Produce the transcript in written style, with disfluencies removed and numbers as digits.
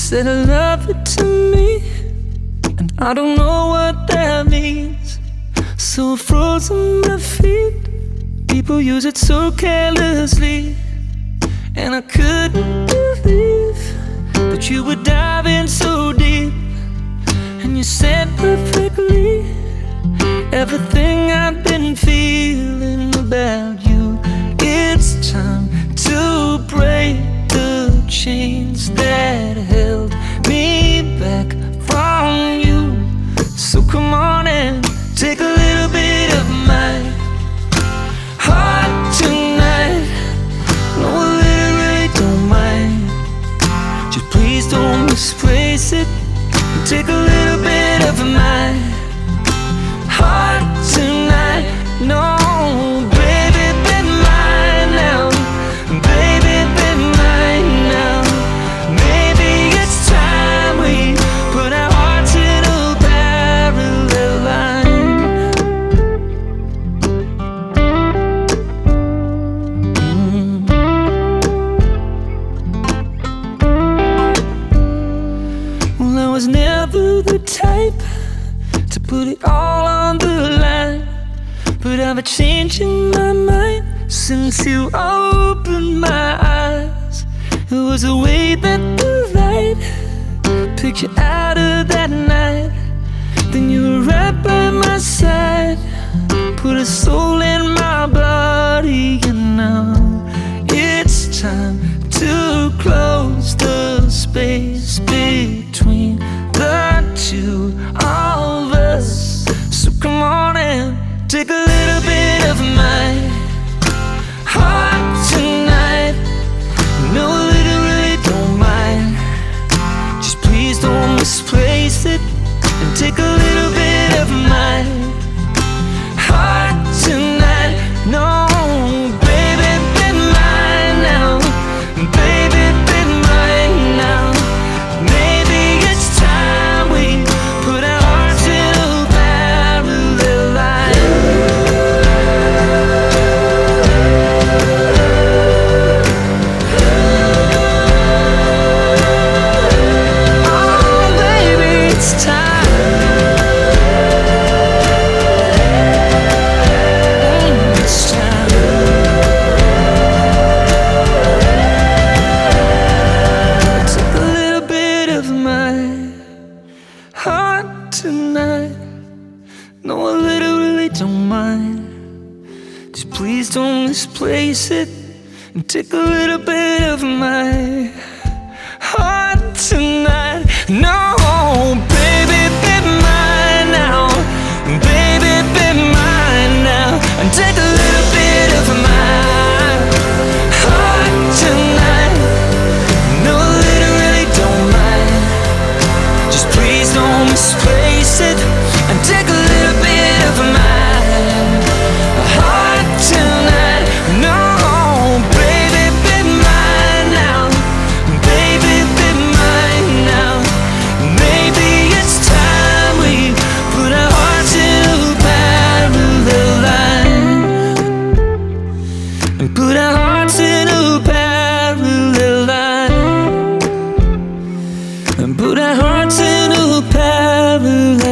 said I love it to me, and I don't know what that means. So I froze on my feet. People use it so carelessly, and I couldn't believe that you would dive in so deep. And you said perfectly everything I've been feeling about you. It's time to break the chains that held me back from you. So come on and take a little bit of my heart tonight. No, I literally don't mind. Just please don't misplace it. Take a little bit of my heart tonight. No, baby, be mine now. Baby, be mine now. Maybe it's time we put our hearts in a parallel line. Well, I was never the type to put it all on the line, but I've been changing my mind since you opened my eyes. It was the way that the light picked you out of that night. Then you were right by my side, put a soul in my body, and now it's time to close the space between the two of us. So come on and take a little bit of my heart tonight. No, I literally don't mind. Just please don't misplace it, and take a little bit of my heart tonight. No, baby, be mine now. Baby, be mine now. Maybe it's time we put our hearts in a parallel line. Oh, baby, it's time. It's time. Take a little bit of my heart tonight. No, I literally don't mind. Just please don't misplace it, and take a little bit of my heart tonight. No, baby, be mine now. Baby, be mine now. And take a little bit of my heart tonight. No, I literally don't mind. Just please don't misplace it, and take a little bit of my heart tonight. No, baby, be mine now. Baby, be mine now. Maybe it's time we put our hearts in a parallel line, and put our hearts in a parallel line, and put our hearts in a parallel